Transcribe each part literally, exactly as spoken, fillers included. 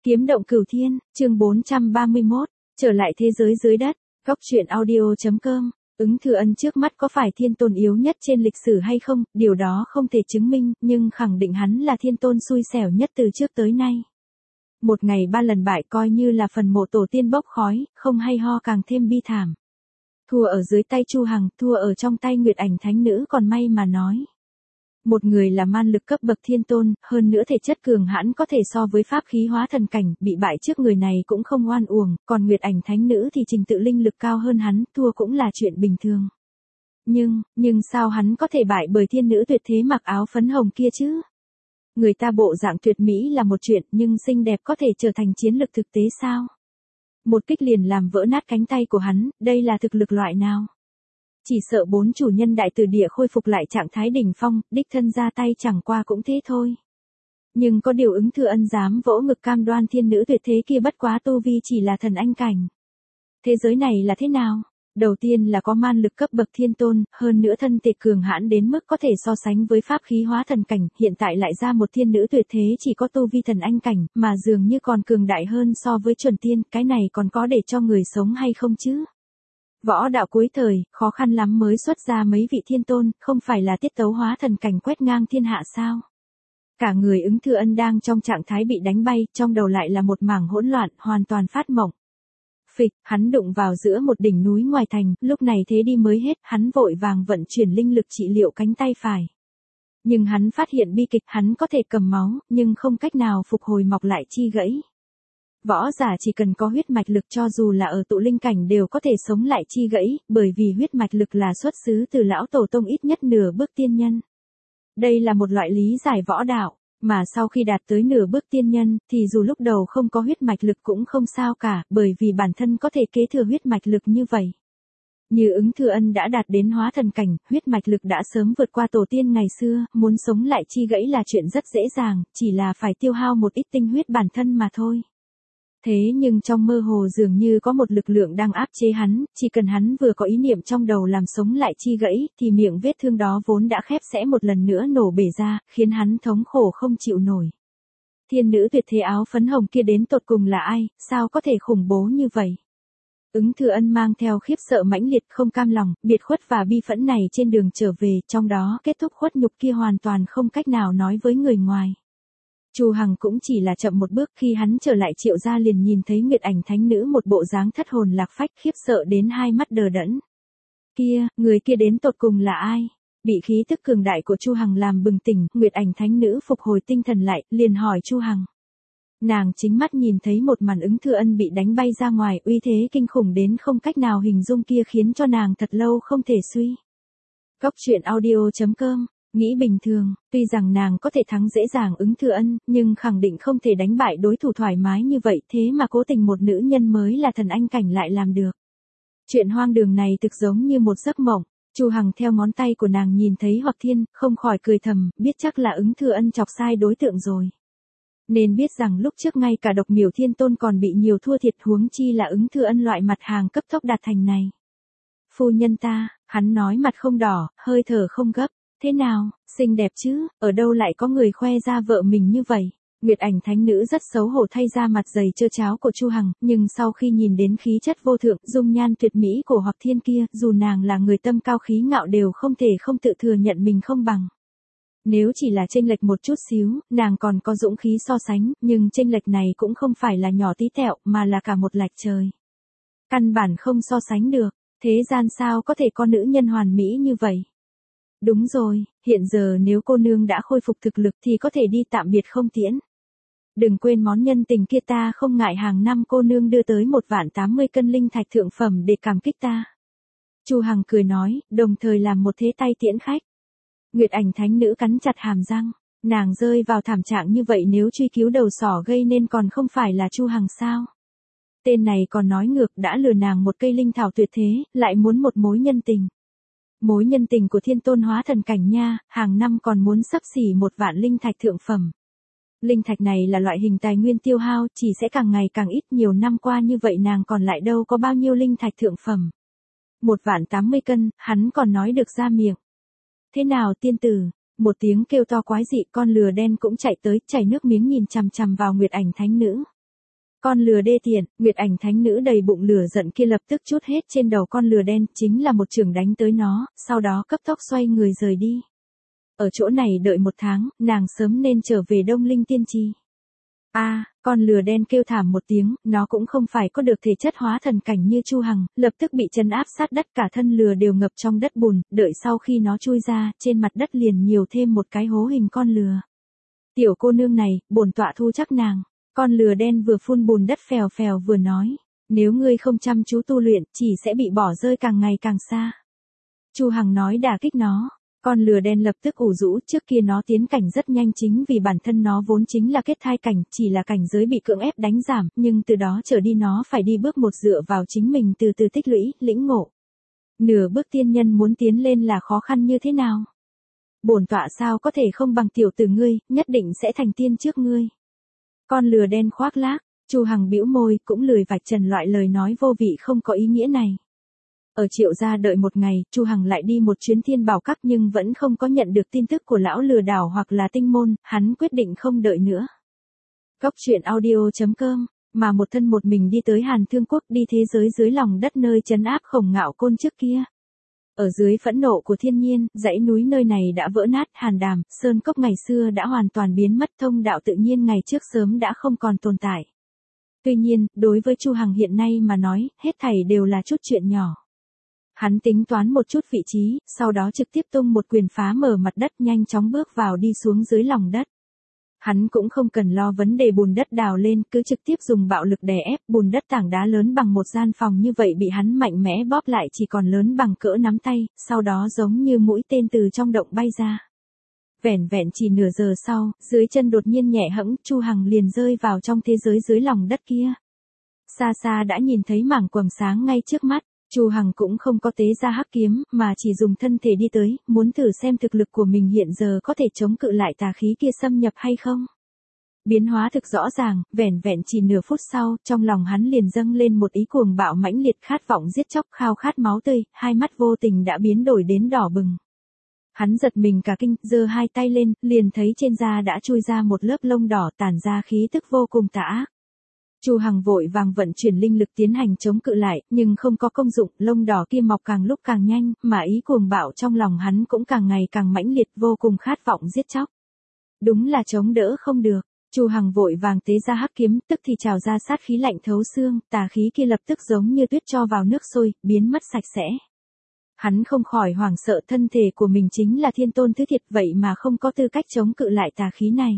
Kiếm động cửu thiên, chương bốn trăm ba mươi mốt, trở lại thế giới dưới đất, góc truyện audio chấm com. Ứng Thừa Ân trước mắt có phải thiên tôn yếu nhất trên lịch sử hay không, điều đó không thể chứng minh, nhưng khẳng định hắn là thiên tôn xui xẻo nhất từ trước tới nay. Một ngày ba lần bại coi như là phần mộ tổ tiên bốc khói, không hay ho càng thêm bi thảm. Thua ở dưới tay Chu Hằng, thua ở trong tay Nguyệt Ảnh Thánh Nữ còn may mà nói. Một người là man lực cấp bậc thiên tôn, hơn nữa thể chất cường hãn có thể so với pháp khí hóa thần cảnh, bị bại trước người này cũng không oan uổng, còn Nguyệt Ảnh Thánh Nữ thì trình tự linh lực cao hơn hắn, thua cũng là chuyện bình thường. Nhưng, nhưng sao hắn có thể bại bởi thiên nữ tuyệt thế mặc áo phấn hồng kia chứ? Người ta bộ dạng tuyệt mỹ là một chuyện, nhưng xinh đẹp có thể trở thành chiến lực thực tế sao? Một kích liền làm vỡ nát cánh tay của hắn, đây là thực lực loại nào? Chỉ sợ bốn chủ nhân đại từ địa khôi phục lại trạng thái đỉnh phong, đích thân ra tay chẳng qua cũng thế thôi. Nhưng có điều Ứng Thừa Ân dám vỗ ngực cam đoan thiên nữ tuyệt thế kia bất quá tu vi chỉ là thần anh cảnh. Thế giới này là thế nào? Đầu tiên là có man lực cấp bậc thiên tôn, hơn nữa thân thể cường hãn đến mức có thể so sánh với pháp khí hóa thần cảnh, hiện tại lại ra một thiên nữ tuyệt thế chỉ có tu vi thần anh cảnh, mà dường như còn cường đại hơn so với chuẩn tiên, cái này còn có để cho người sống hay không chứ? Võ đạo cuối thời, khó khăn lắm mới xuất ra mấy vị thiên tôn, không phải là tiết tấu hóa thần cảnh quét ngang thiên hạ sao? Cả người Ứng Thừa Ân đang trong trạng thái bị đánh bay, trong đầu lại là một mảng hỗn loạn, hoàn toàn phát mộng. Phịch, hắn đụng vào giữa một đỉnh núi ngoài thành, lúc này thế đi mới hết, hắn vội vàng vận chuyển linh lực trị liệu cánh tay phải. Nhưng hắn phát hiện bi kịch, hắn có thể cầm máu, nhưng không cách nào phục hồi mọc lại chi gãy. Võ giả chỉ cần có huyết mạch lực cho dù là ở tụ linh cảnh đều có thể sống lại chi gãy, bởi vì huyết mạch lực là xuất xứ từ lão tổ tông ít nhất nửa bước tiên nhân. Đây là một loại lý giải võ đạo, mà sau khi đạt tới nửa bước tiên nhân, thì dù lúc đầu không có huyết mạch lực cũng không sao cả, bởi vì bản thân có thể kế thừa huyết mạch lực như vậy. Như Ứng Thừa Ân đã đạt đến hóa thần cảnh, huyết mạch lực đã sớm vượt qua tổ tiên ngày xưa, muốn sống lại chi gãy là chuyện rất dễ dàng, chỉ là phải tiêu hao một ít tinh huyết bản thân mà thôi. Thế nhưng trong mơ hồ dường như có một lực lượng đang áp chế hắn, chỉ cần hắn vừa có ý niệm trong đầu làm sống lại chi gãy, thì miệng vết thương đó vốn đã khép sẽ một lần nữa nổ bể ra, khiến hắn thống khổ không chịu nổi. Thiên nữ tuyệt thế áo phấn hồng kia đến tột cùng là ai, sao có thể khủng bố như vậy? Ứng Thừa Ân mang theo khiếp sợ mãnh liệt không cam lòng, biệt khuất và bi phẫn này trên đường trở về, trong đó kết thúc khuất nhục kia hoàn toàn không cách nào nói với người ngoài. Chu Hằng cũng chỉ là chậm một bước, khi hắn trở lại Triệu gia liền nhìn thấy Nguyệt Ảnh Thánh Nữ một bộ dáng thất hồn lạc phách, khiếp sợ đến hai mắt đờ đẫn. Kia, người kia đến tột cùng là ai? Bị khí tức cường đại của Chu Hằng làm bừng tỉnh, Nguyệt Ảnh Thánh Nữ phục hồi tinh thần lại, liền hỏi Chu Hằng. Nàng chính mắt nhìn thấy một màn Ứng Thừa Ân bị đánh bay ra ngoài, uy thế kinh khủng đến không cách nào hình dung kia khiến cho nàng thật lâu không thể suy. Góc truyện audio chấm com. Nghĩ bình thường, tuy rằng nàng có thể thắng dễ dàng Ứng Thừa Ân, nhưng khẳng định không thể đánh bại đối thủ thoải mái như vậy, thế mà cố tình một nữ nhân mới là thần anh cảnh lại làm được. Chuyện hoang đường này thực giống như một giấc mộng. Chu Hằng theo ngón tay của nàng nhìn thấy Hoặc Thiên, không khỏi cười thầm, biết chắc là Ứng Thừa Ân chọc sai đối tượng rồi. Nên biết rằng lúc trước ngay cả Độc Miểu Thiên Tôn còn bị nhiều thua thiệt, huống chi là Ứng Thừa Ân loại mặt hàng cấp tốc đạt thành này. Phu nhân ta, hắn nói mặt không đỏ, hơi thở không gấp. Thế nào, xinh đẹp chứ, ở đâu lại có người khoe ra vợ mình như vậy? Nguyệt Ảnh Thánh Nữ rất xấu hổ thay ra mặt dày trơ cháo của Chu Hằng, nhưng sau khi nhìn đến khí chất vô thượng, dung nhan tuyệt mỹ của Hoặc Thiên kia, dù nàng là người tâm cao khí ngạo đều không thể không tự thừa nhận mình không bằng. Nếu chỉ là chênh lệch một chút xíu, nàng còn có dũng khí so sánh, nhưng chênh lệch này cũng không phải là nhỏ tí tẹo, mà là cả một lệch trời. Căn bản không so sánh được, thế gian sao có thể có nữ nhân hoàn mỹ như vậy? Đúng rồi, hiện giờ nếu cô nương đã khôi phục thực lực thì có thể đi tạm biệt không tiễn. Đừng quên món nhân tình kia, ta không ngại hàng năm cô nương đưa tới một vạn tám mươi cân linh thạch thượng phẩm để cảm kích ta. Chu Hằng cười nói, đồng thời làm một thế tay tiễn khách. Nguyệt Ảnh Thánh Nữ cắn chặt hàm răng, nàng rơi vào thảm trạng như vậy nếu truy cứu đầu sỏ gây nên còn không phải là Chu Hằng sao? Tên này còn nói ngược, đã lừa nàng một cây linh thảo tuyệt thế, lại muốn một mối nhân tình. Mối nhân tình của thiên tôn hóa thần cảnh nha, hàng năm còn muốn xấp xỉ một vạn linh thạch thượng phẩm. Linh thạch này là loại hình tài nguyên tiêu hao, chỉ sẽ càng ngày càng ít, nhiều năm qua như vậy nàng còn lại đâu có bao nhiêu linh thạch thượng phẩm. Một vạn tám mươi cân, hắn còn nói được ra miệng. Thế nào tiên tử? Một tiếng kêu to quái dị, con lừa đen cũng chạy tới, chảy nước miếng nhìn chằm chằm vào Nguyệt Ảnh Thánh Nữ. Con lừa đê tiện, Nguyệt Ảnh thánh nữ đầy bụng lửa giận kia lập tức trút hết trên đầu con lừa đen, chính là một chưởng đánh tới nó, sau đó cấp tốc xoay người rời đi. Ở chỗ này đợi một tháng, nàng sớm nên trở về Đông Linh Tiên Trì. A, à, con lừa đen kêu thảm một tiếng, nó cũng không phải có được thể chất hóa thần cảnh như Chu Hằng, lập tức bị trấn áp sát đất, cả thân lừa đều ngập trong đất bùn, đợi sau khi nó chui ra, trên mặt đất liền nhiều thêm một cái hố hình con lừa. Tiểu cô nương này, bổn tọa thu chắc nàng. Con lừa đen vừa phun bùn đất phèo phèo vừa nói, nếu ngươi không chăm chú tu luyện, chỉ sẽ bị bỏ rơi càng ngày càng xa. Chu Hằng nói đả kích nó. Con lừa đen lập tức ủ rũ, trước kia nó tiến cảnh rất nhanh chính vì bản thân nó vốn chính là kết thai cảnh, chỉ là cảnh giới bị cưỡng ép đánh giảm, nhưng từ đó trở đi nó phải đi bước một dựa vào chính mình từ từ tích lũy, lĩnh ngộ. Nửa bước tiên nhân muốn tiến lên là khó khăn như thế nào? Bổn tọa sao có thể không bằng tiểu tử ngươi, nhất định sẽ thành tiên trước ngươi. Con lừa đen khoác lác, Chu Hằng bĩu môi, cũng lười vạch trần loại lời nói vô vị không có ý nghĩa này. Ở Triệu gia đợi một ngày, Chu Hằng lại đi một chuyến Thiên Bảo Các nhưng vẫn không có nhận được tin tức của lão lừa đảo hoặc là tinh môn, hắn quyết định không đợi nữa. Cốc truyện audio chấm com, mà một thân một mình đi tới Hàn Thương Quốc, đi thế giới dưới lòng đất nơi trấn áp Khổng Ngạo Côn trước kia. Ở dưới phẫn nộ của thiên nhiên, dãy núi nơi này đã vỡ nát, Hàn Đàm, Sơn Cốc ngày xưa đã hoàn toàn biến mất, thông đạo tự nhiên ngày trước sớm đã không còn tồn tại. Tuy nhiên, đối với Chu Hằng hiện nay mà nói, hết thảy đều là chút chuyện nhỏ. Hắn tính toán một chút vị trí, sau đó trực tiếp tung một quyền phá mở mặt đất, nhanh chóng bước vào đi xuống dưới lòng đất. Hắn cũng không cần lo vấn đề bùn đất đào lên, cứ trực tiếp dùng bạo lực đè ép, bùn đất tảng đá lớn bằng một gian phòng như vậy bị hắn mạnh mẽ bóp lại chỉ còn lớn bằng cỡ nắm tay, sau đó giống như mũi tên từ trong động bay ra. Vẻn vẹn chỉ nửa giờ sau, dưới chân đột nhiên nhẹ hẫng, Chu Hằng liền rơi vào trong thế giới dưới lòng đất kia. Xa xa đã nhìn thấy mảng quầng sáng ngay trước mắt. Chu Hằng cũng không có tế ra hắc kiếm, mà chỉ dùng thân thể đi tới, muốn thử xem thực lực của mình hiện giờ có thể chống cự lại tà khí kia xâm nhập hay không. Biến hóa thực rõ ràng, vẻn vẹn chỉ nửa phút sau, trong lòng hắn liền dâng lên một ý cuồng bạo mãnh liệt, khát vọng giết chóc, khao khát máu tươi, hai mắt vô tình đã biến đổi đến đỏ bừng. Hắn giật mình cả kinh, giơ hai tay lên, liền thấy trên da đã chui ra một lớp lông đỏ, tản ra khí tức vô cùng tà ác. Chu Hằng vội vàng vận chuyển linh lực tiến hành chống cự lại, nhưng không có công dụng, lông đỏ kia mọc càng lúc càng nhanh, mà ý cuồng bạo trong lòng hắn cũng càng ngày càng mãnh liệt, vô cùng khát vọng giết chóc. Đúng là chống đỡ không được, Chu Hằng vội vàng tế ra hắc kiếm, tức thì trào ra sát khí lạnh thấu xương, tà khí kia lập tức giống như tuyết cho vào nước sôi, biến mất sạch sẽ. Hắn không khỏi hoảng sợ, thân thể của mình chính là thiên tôn thứ thiệt vậy mà không có tư cách chống cự lại tà khí này.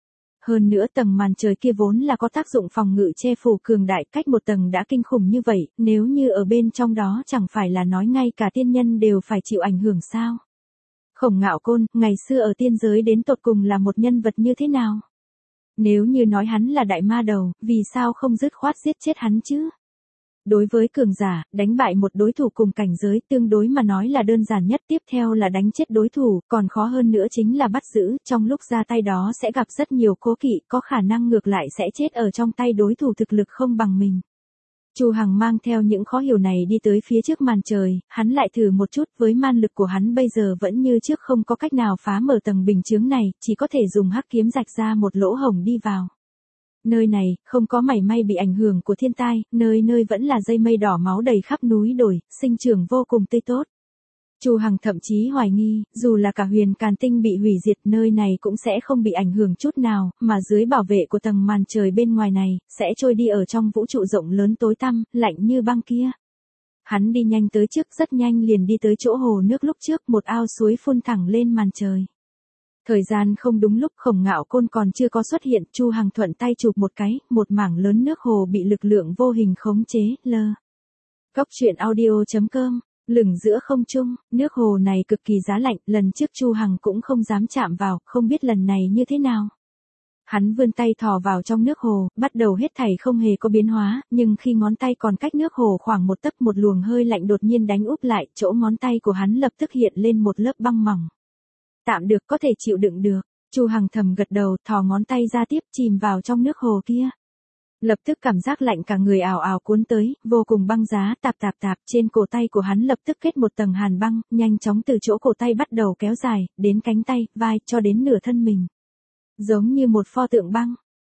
Hơn nữa tầng màn trời kia vốn là có tác dụng phòng ngự che phủ cường đại, cách một tầng đã kinh khủng như vậy, nếu như ở bên trong đó chẳng phải là nói ngay cả tiên nhân đều phải chịu ảnh hưởng sao. Khổng Ngạo Côn, ngày xưa ở tiên giới đến tột cùng là một nhân vật như thế nào? Nếu như nói hắn là đại ma đầu, vì sao không dứt khoát giết chết hắn chứ? Đối với cường giả, đánh bại một đối thủ cùng cảnh giới tương đối mà nói là đơn giản nhất, tiếp theo là đánh chết đối thủ, còn khó hơn nữa chính là bắt giữ, trong lúc ra tay đó sẽ gặp rất nhiều cố kỵ, có khả năng ngược lại sẽ chết ở trong tay đối thủ thực lực không bằng mình. Chu Hằng mang theo những khó hiểu này đi tới phía trước màn trời, hắn lại thử một chút, với man lực của hắn bây giờ vẫn như trước không có cách nào phá mở tầng bình chướng này, chỉ có thể dùng hắc kiếm rạch ra một lỗ hổng đi vào. Nơi này, không có mảy may bị ảnh hưởng của thiên tai, nơi nơi vẫn là dây mây đỏ máu đầy khắp núi đồi, sinh trưởng vô cùng tươi tốt. Chu Hằng thậm chí hoài nghi, dù là cả huyền càn tinh bị hủy diệt, nơi này cũng sẽ không bị ảnh hưởng chút nào, mà dưới bảo vệ của tầng màn trời bên ngoài này, sẽ trôi đi ở trong vũ trụ rộng lớn tối tăm, lạnh như băng kia. Hắn đi nhanh tới trước, rất nhanh liền đi tới chỗ hồ nước lúc trước, một ao suối phun thẳng lên màn trời. Thời gian không đúng lúc Khổng Ngạo Côn còn chưa có xuất hiện, Chu Hằng thuận tay chụp một cái, một mảng lớn nước hồ bị lực lượng vô hình khống chế, lơ. Cốc truyện audio chấm com, lửng giữa không trung, nước hồ này cực kỳ giá lạnh, lần trước Chu Hằng cũng không dám chạm vào, không biết lần này như thế nào. Hắn vươn tay thò vào trong nước hồ, bắt đầu hết thảy không hề có biến hóa, nhưng khi ngón tay còn cách nước hồ khoảng một tấc, một luồng hơi lạnh đột nhiên đánh úp lại, chỗ ngón tay của hắn lập tức hiện lên một lớp băng mỏng. Tạm được, có thể chịu đựng được. Chu Hằng thầm gật đầu, thò ngón tay ra tiếp, chìm vào trong nước hồ kia. Lập tức cảm giác lạnh cả người ào ào cuốn tới, vô cùng băng giá, tạp tạp tạp, trên cổ tay của hắn lập tức kết một tầng hàn băng, nhanh chóng từ chỗ cổ tay bắt đầu kéo dài, đến cánh tay, vai, cho đến nửa thân mình. Giống như một pho tượng băng.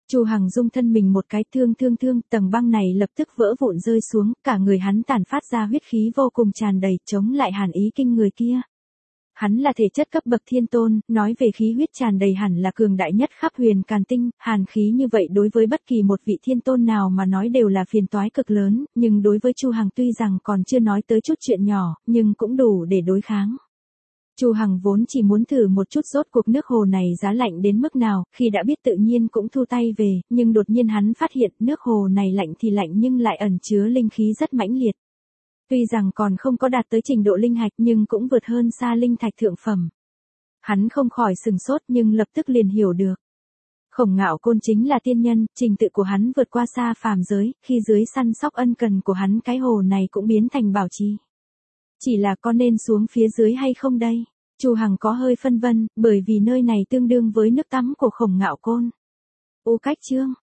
Chu Hằng rung thân mình một cái, thương thương thương, tầng băng này lập tức vỡ vụn rơi xuống, cả người hắn tản phát ra huyết khí vô cùng tràn đầy, chống lại hàn ý kinh người kia. Hắn là thể chất cấp bậc thiên tôn, nói về khí huyết tràn đầy hẳn là cường đại nhất khắp huyền càn tinh, hàn khí như vậy đối với bất kỳ một vị thiên tôn nào mà nói đều là phiền toái cực lớn, nhưng đối với Chu Hằng tuy rằng còn chưa nói tới chút chuyện nhỏ, nhưng cũng đủ để đối kháng. Chu Hằng vốn chỉ muốn thử một chút rốt cuộc nước hồ này giá lạnh đến mức nào, khi đã biết tự nhiên cũng thu tay về, nhưng đột nhiên hắn phát hiện nước hồ này lạnh thì lạnh nhưng lại ẩn chứa linh khí rất mãnh liệt. Tuy rằng còn không có đạt tới trình độ linh hạch nhưng cũng vượt hơn xa linh thạch thượng phẩm. Hắn không khỏi sừng sốt nhưng lập tức liền hiểu được. Khổng Ngạo Côn chính là tiên nhân, trình tự của hắn vượt qua xa phàm giới, khi dưới săn sóc ân cần của hắn cái hồ này cũng biến thành bảo trì. Chỉ là có nên xuống phía dưới hay không đây? Chu Hằng có hơi phân vân, bởi vì nơi này tương đương với nước tắm của Khổng Ngạo Côn. Ô Cách Chương